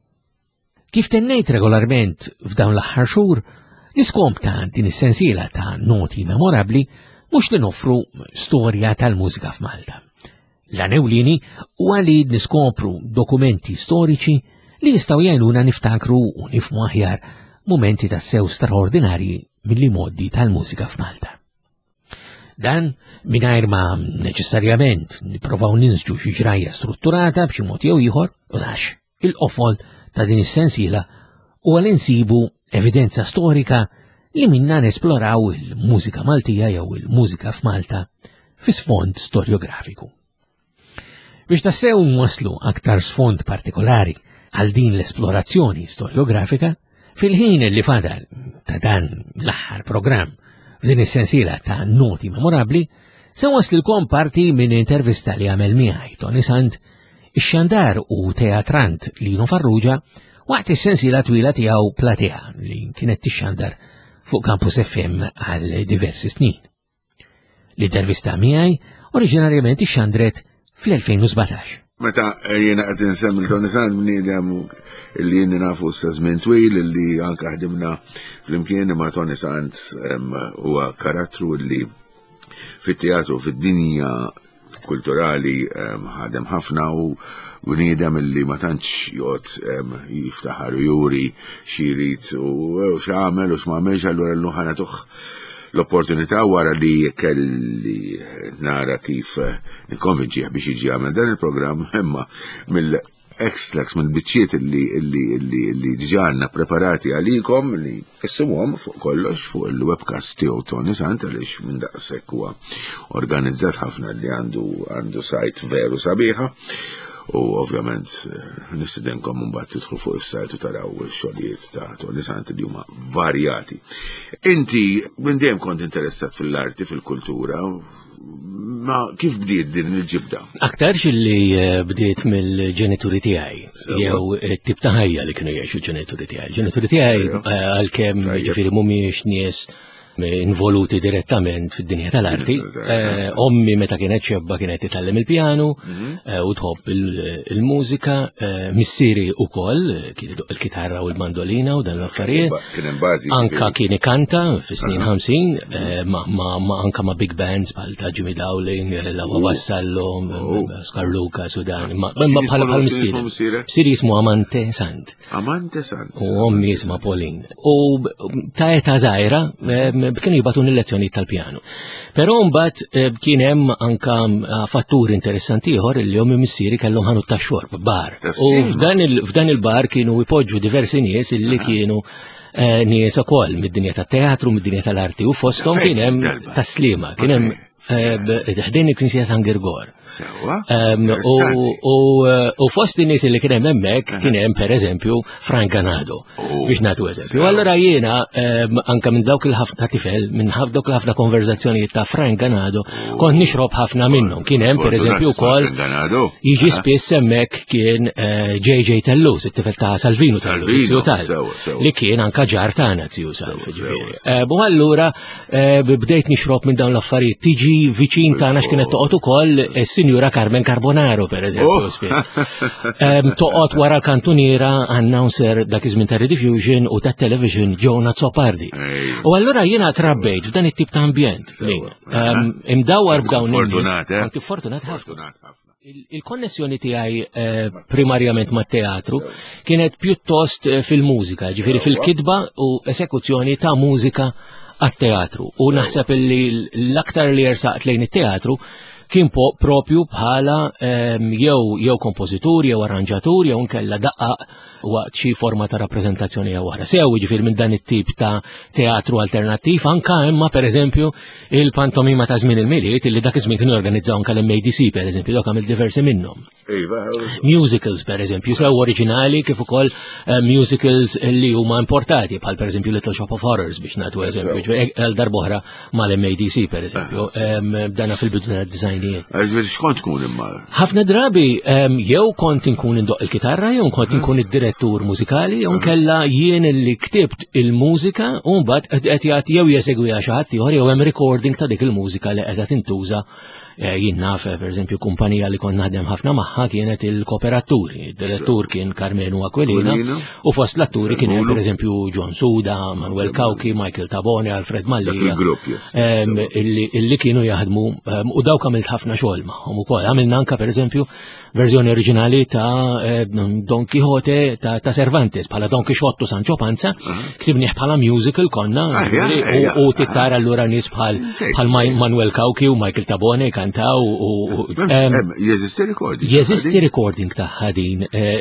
Kif tennejt regolarment f'dawn l-aħħar xhur, l-iskom ta' din is-sensiela ta' noti memorabbli mhux li noffru storja tal-mużika f'Malta. L-għanewlieni huwa li niskopru dokumenti storiċi li jistgħu jgħinuna niftakru u nifhmu aħjar momenti tas-sew straordinarji milli modi tal-mużika f'Malta. Dan mingħajr ma neċessarjament nipprovaw ninsġu xi ġrajja strutturata b'xi mod jew ieħor, u għax il-qofol ta' din is-sensiela u għal insibu evidenza storika li minna nesploraw il-mużika Maltija jew il-mużika f'Malta fi sfond storjografiku. Biex tassew nwaslu aktar sfond partikolari għal din l-esplorazzjoni storjografika, fil-ħin li fadal ta' dan l-aħħar programm f'din is-sensiela ta' noti memorabbli, se waslilkom parti minn intervista li għamel miegħi Tony Sant, ix-xandar u teatrant Lino Farrugia waqt is-sensiela twila tiegħu Platea li kienet tixxandar fuq Campus F M għal diversi snin. L-intervista miegħi oriġinarjament ixxandret fl-elfejn u sbatax. Meta jiena qed insemmi Tony Sant bniedem li jenni nafu sa żmien twil li anke ħdimna flimkien ma' Tony Sant huwa karattru li fit-teatru fid-dinja kulturali ħadem ħafna u bniedem li ma tantx jgħod jiftaħar juri xirit u x'għamel u x'm'għamilx allura llum ħanatuh l-opportunità wara li kelli nara kif nikkonvinċih biex jiġi għamel dan il-programm imma extracts minn biċċiet li li li li ġanna preparati għalikom li issimhom fuq kollox fuq il-webcast tiegħu Tony Sant għaliex minn daqshekk huwa organizzat ħafna li għandu għandu sajt veru sabiħa. U ovvjament nistidenkom mbagħad tidħlu fuq is-sajt u taraw ix-xogħlijiet ta' Tony Sant li huma varjati. Inti minn dejjem kont interessat fil-arti, fil-kultura, ma kif bdiet din il-ġibda? Aktarx li bdiet mill-ġenituri tiegħi, jew it-tip ta' ħajja li kienu jgħixu l-ġenituri tiegħi. Il-ġenituri tiegħi għalkemm ġifieri mhumiex nies involuti direttament fid-dinja tal-arti. Ommi meta kienet xebba kienet titgħallem il-pjanu u tħobb il-mużika, missieri wkoll kien iduq il-kitarra u l-mandolina u dan l-affarijiet. Anka kien ikanta fis-snin ħamsin, ma anka ma' big bands bħal ta' Jimmy Dowling, Lawa Vassallo, Oscar Lucas u dan, ma bħala bħal mistieri. Missieri jismu Amante Sant. Amante Sant. U ommi jisma' Pauline. U ta' eta żgħira kienu jibatun il-lezzjoni tal-pjanu. Però mbagħad kien hemm anka fattur interessanti ieħor li hom missieri kellhom ħanut ta' xorb bar. U f'dan il-bar kienu jpoġġu diversi nies illi kienu nies ukoll mid-dinja tat-teatru, mid-dinja tal-arti u fosthom kien hemm taslima, kien hemm ħdejn il-Knisja San Girgor. U fost in-nies li kien hemm hemmhekk kien hemm pereżempju Frank Ganado, biex nagħtu eżempju. Allura jiena anke minn dawk il-ħafna tifel, minn dawk il-ħafna konverzazzjonijiet ta' Frank Ganado, kont nixrob ħafna minnhom. Kien hemm pereżempju wkoll jiġi spiss hemmhekk kien J J Tellus, it-tifel ta' Salvino Tellus, Zju Tal, li kien anke ġar tagħna Zju Salv. U allura bdejt nixrob minn dawn l-affarijiet. Tiġi viċin tagħna x'kienet toqgħod ukoll is-Sinjura Carmen Carbonaro pereżempju. Toqgħod wara l-kantuniera announcer dak iż-żmien ta' Rediffusion u tat-television Jonah Zopardi. U allura jiena trabbejt f'dan it-tip ta' ambjent. Imdawwar b'dawn il-nies. Fortunat ħafna. Il-konnessjoni tiegħi primarjament mat-teatru kienet pjuttost fil-mużika, ġifieri fil-kitba u esekuzzjoni ta' mużika għat-teatru. U naħseb li l-aktar li jersaqt lejn it-teatru kien propju bħala jew jew kompożitur, jew arranġatur, jew nkella daqqa waqt xi forma ta' rappreżentazzjoni jew oħra. Sew jiġifier minn dan it-tip ta' teatru alternattiv anke imma pereżempju il-pantomima ta' żmien il-miliet illi dak iż-żmien kienu jorganizzaw anke l-M A D C pereżempju, dak għamil diversi minnhom. Musicals pereżempju, sew oriġinali kif ukoll musicals li huma importati bħal pereżempju Little Shop of Horrors biex nagħtu eżempju, għal darb'oħra mal-M A D C pereżempju, dana fil-bidu design. X'kont tkun imma? Ħafna drabi jew kont inkun indoq il-kitarra, jew kont inkun id-direttur mużikali, jew nkella jien li ktibt il-mużika u mbagħad qed jagħti jew jesegwiha xi ħadd ieħor jew hemm recording ta' dik il-mużika li qiegħda tintuża. Jien naf, per eżempju, kumpanija li kont naħdem ħafna magħha kienet il-Kooperaturi. Id-direttur kien Carmenu Aquilina u fost l-atturi kien hemm pereżempju John Suda, Manuel Kauki, Michael Tabone, Alfred Mallija, illi kienu jaħdmu u dawk għamilt ħafna xogħol magħhom ukoll. Għamilna anke pereżempju verżjoni oriġinali ta' Don Quixote ta' Cervantes bħala Don Quixote Sancho Panza, ktibnieh bħala musical konna u tittara allura nies bħal Manuel Kauki u Michael Tabone kantaw u jeżisti recording. Jeżisti recording tagħha din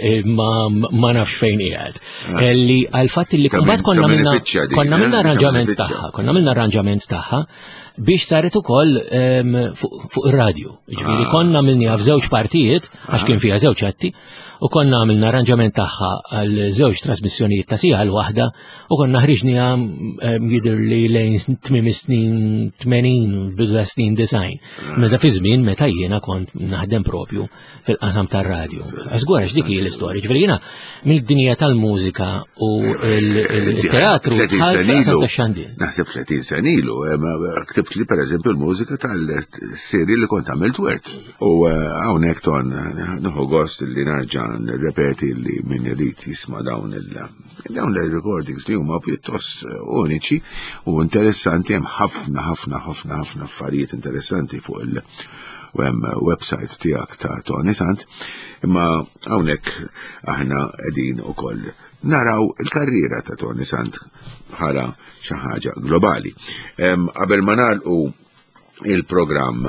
ma nafx fejn qiegħed. Li għal fatt li kumbat konna minna konna minna arranġament tagħha, konna minna arranġament tagħha biex saret ukoll fuq ir-radju. Ġifieri konna għamilniha f'żewġ partijiet għax kien fiha żewġ atti u konna għamilna arranġament tagħha għal żewġ trasmissjonijiet ta' siegħa l-waħda u konna ħriġniha jidher li lejn tmiem snin tmenin bidu snin design. Meta fi żmien meta jiena kont naħdem propju fil-qasam tar-radju. Żgur għax dik hi l-istorja. Ġifieri jiena mill-dinja tal-mużika u l-teatru bħal-qasam tax-xandien. Naħseb tletin sen ilu, ktibt li pereżempju l-mużika tal-serji li kont għamilt Wertz. U hawnhekk ton nieħu gost li narġa' repeti li min irid jisma' dawn dawn il-recordings li huma pjuttost uniċi u interessanti, hemm ħafna ħafna ħafna ħafna affarijiet interessanti fuq il-website tiegħek ta' Tony Sant, imma hawnhekk aħna qegħdin ukoll naraw il-karriera ta' Tony Sant bħala xi ħaġa globali. Qabel ma nagħlqu il-programm.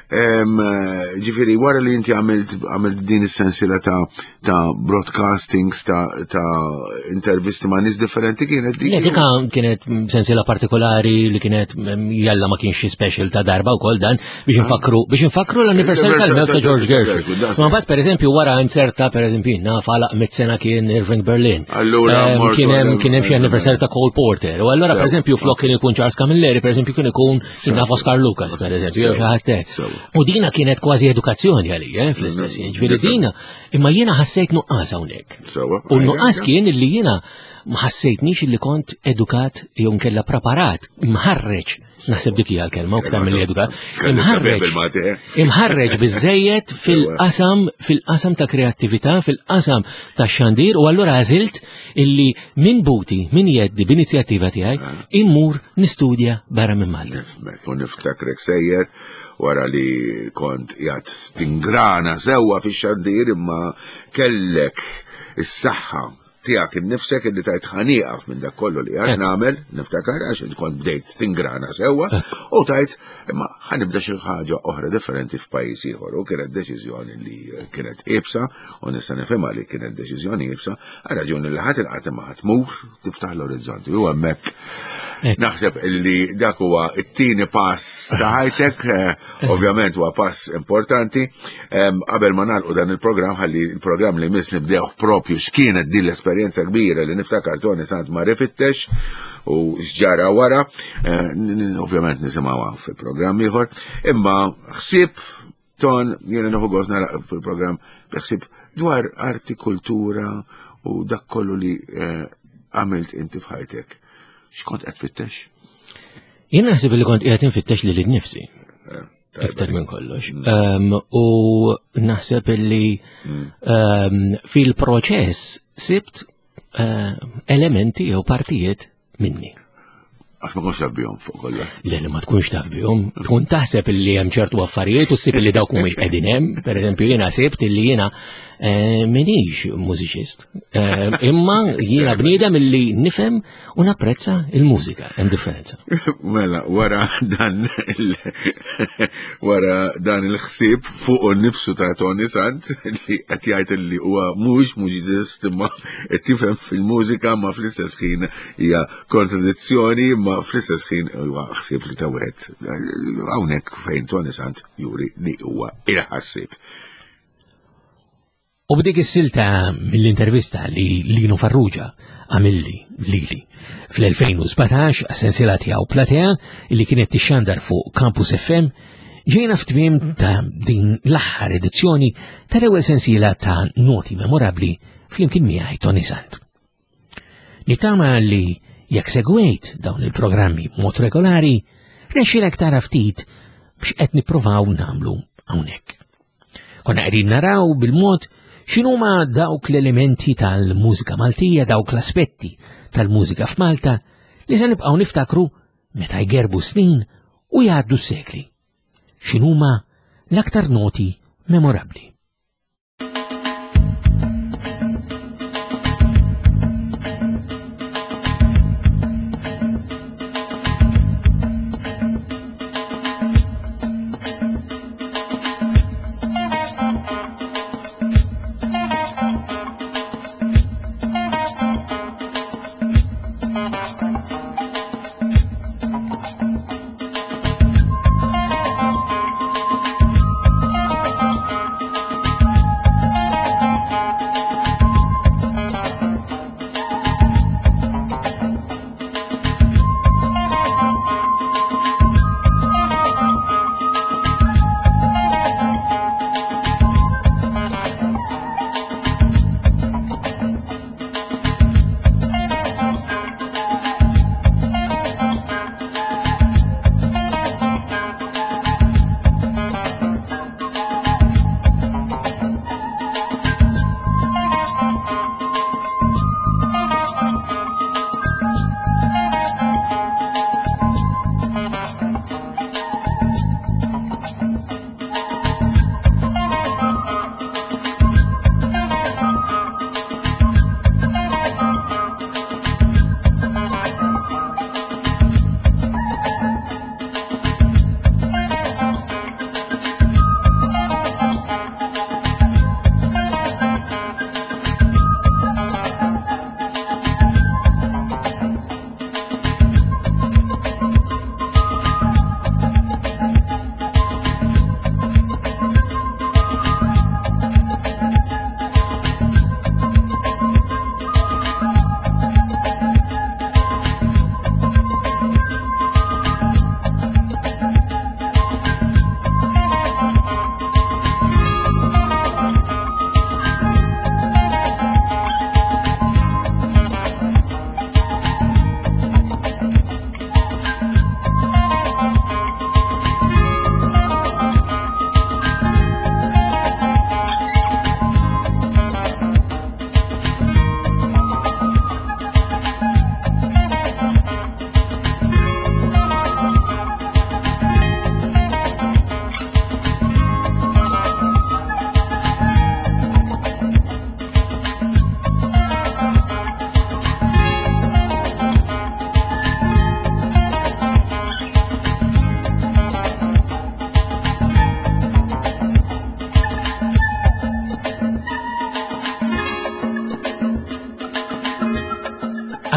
Ġifiri, wara li inti għamilt din is-sensila ta' ta' broadcastings, ta' ta' intervisti ma' nis differenti kienet dik. Dika kienet sensila partikolari li kienet jalla ma kienx special ta' darba u kol dan biex nfakru biex nfakru l-anniversari tal-mewt ta' George Gershwin. Ma bat per eżempju wara inserta per eżempju naf għalaq mit-sena kien Irving Berlin. Kien hemm xi anniversari ta' Cole Porter. U allora per eżempju flok kien ikun Charles Camilleri, per eżempju kien ikun naf Oscar Lucas per eżempju. U dina kienet kważi edukazzjoni għalija, fl-istess, ġviri dina, imma jiena ħassejt nuqqas hawnhekk. U nuqqas kien li jiena ma ħassejtniex li kont edukat jew kella preparat, imħarreġ, naħseb dik hija l-kelma aktar milli edukat, imħarreġ, imħarreġ biżejjed fil-qasam fil-qasam ta' kreattività, fil-qasam ta' xandir, u allura għażilt illi minn buti, minn jeddi, b'inizjattiva tiegħi, immur nistudja barra minn Malta. U niftakrek sejjer wara li kont jgħat tingrana sewa fi xandir imma kellek is-saħħa tijak il-nifsek li tajt ħaniqaf minn dak kollu li għad namel, niftakar għax kont bdejt tingrana sewa u tajt imma ħanibda xi ħaġa oħra differenti f'pajjiż ieħor u kienet deċiżjoni li kienet ibsa u nista' nifhimha li kienet deċiżjoni ibsa għal raġuni li ħadd inqatem ma ħatmur tiftaħ l-orizzonti u hemmhekk naħseb illi dak huwa t-tieni pass ta' ħajtek, ovvjament huwa pass importanti. Qabel ma nagħlqu dan il-programm ħalli il-programm li miss nibdew propju x'kienet din l-esperjenza kbira li niftakar Tony Sant ma rifittex u x'ġara wara, ovvjament nisimgħuha fil-programm ieħor, imma ħsieb Ton jiena nieħu gost naraq fil-programm ħsieb dwar arti, kultura u dak kollu li għamilt inti f'ħajtek. X'kont qed fittex? Jien naħseb li kont qiegħed infittex lil nifsi. Iktar minn kollox. U naħseb li fil-proċess sibt elementi jew partijiet minni. Għax ma kunx taf bihom fuq kollha. Le li ma tkunx taf bihom, tkun taħseb li hemm ċertu affarijiet u ssib li dawk mhumiex qegħdin hemm, pereżempju jiena sibt li jiena minix mużiċist. Imma jiena bniedem illi nifhem u napprezza il-mużika, hemm differenza. Mela, wara dan wara dan il-ħsieb fuq nifsu ta' Tony Sant li qed jgħid li huwa mhux mużiċist imma qed tifhem fil-mużika ma fl-istess ħin hija kontradizzjoni ma fl-istess ħin huwa ħsieb li ta' wieħed hawnhekk fejn Tony Sant juri li huwa il-ħassib. U b'dik is-silta mill-intervista li Lino Farrugia għamilli lili fl-elfejn u sbatax għas-sensiela tiegħu Platea li kienet tixxandar fuq Campus F M, ġejna f'tmiem ta' din l-aħħar edizzjoni tal-ewwel sensiela ta' noti memorabbli flimkien miegħi Tony Sant. Nittama li jekk segwejt dawn il-programmi mod regolari, rexxilek tara ftit biex qed nippruvaw nagħmlu hawnhekk. Konna qegħdin naraw bil-mod x'inhuma dawk l-elementi tal-mużika Maltija, dawk l-aspetti tal-mużika f'Malta li se nibqgħu niftakru meta jgerbu snin u jgħaddu s-sekli. X'inhuma l-aktar noti memorabbli.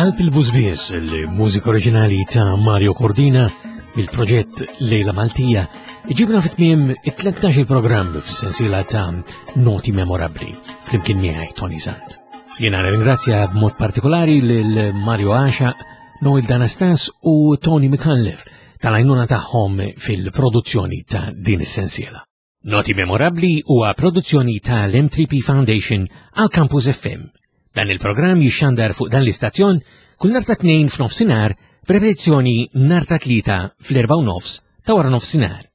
Qalb il-Bużbies, il-mużika oriġinali ta' Mario Cordina, il-proġett Lejla Maltija, ġibna fit-tmiem it-tlettax il-programm f'sensiela ta' noti memorabli, flimkien miegħi Tony Sant. Jiena ringrazzja b'mod partikolari lil Mario Asha, Noel Danastas u Tony McCanlef tal-għajnuna tagħhom fil-produzzjoni ta' din is-sensiela. Noti memorabli huwa produzzjoni tal-M three P Foundation għal Campus F M. Dan il-programm jixxandar fuq dan l-istazzjon kull nhar ta' tnejn f'nofsinhar, preparazzjoni nhar ta' tlieta fl-erba' u nofs ta' wara nofsinhar.